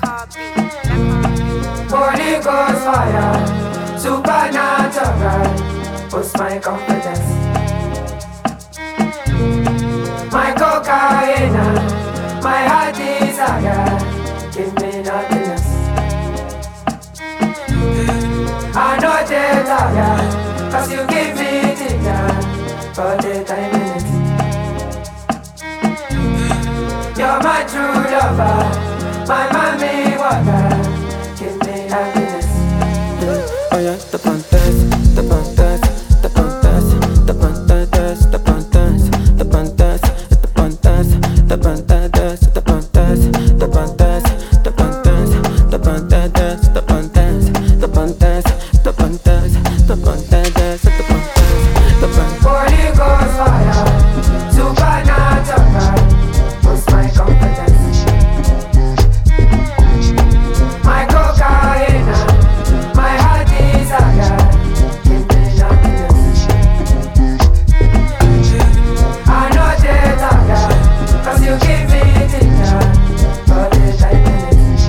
Holy Ghost fire, supernatural, boost my confidence. My cocaine, my heart desire, give me happiness. I know they tired, cause you give me ginger for the time minutes. You're my true lover, my mommy water, give me happiness. Oh yeah, the pantas, the pantas, the pantas, the pantas, the pantas, the pantas, the pantas, the pantas, the pantas, the pantas, the pantas, the pantas, the pantas, the pantas, the pantas, the pantas, the pantas, the pantas. Holy Ghost fire, supernatural, boost my confidence. My cocaine, my heart desire, give me happiness. I know they tired, cause you give me ginger for the time minutes.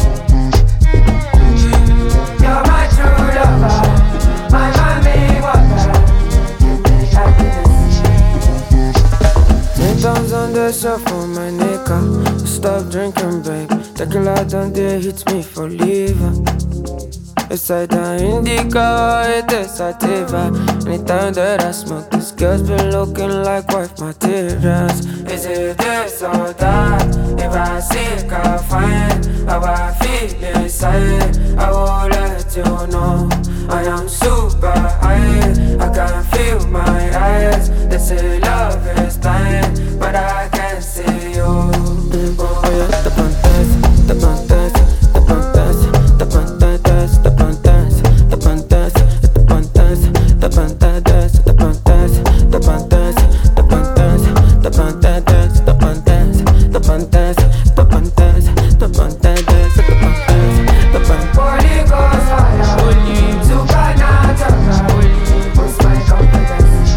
You're my true lover, my mommy water, give me happiness. 10 pounds on the shelf for my nigga. Stop drinking, babe. Tequila done there hits me for liver. It's either indica or it is sativa. Anytime that I smoke, this girl's been looking like wife materials. Is it this or that? If I seek, I find how I feel inside. I will let you know I am super high. I can feel my eyes. They say love is blind, but I can't see you. Oh yeah, the pantas, the pantas, the pantas, the pantas, the pantas, the pantas, the pantas, the pantas, the pantas, the pantas, the pantas, the pantas, the pantas, the pantas, the pantas, the pantas, the pantas, the pantas. Holy Ghost fire, supernatural, boost my confidence.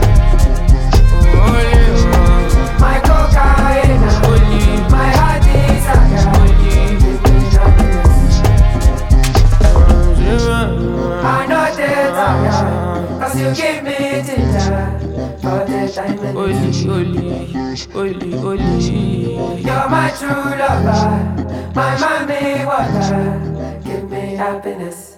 My cocaine, my heart desire, give me happiness. I know they tired, cause you give me ginger for the time minutes. You're my true lover, my mommy water, give me happiness.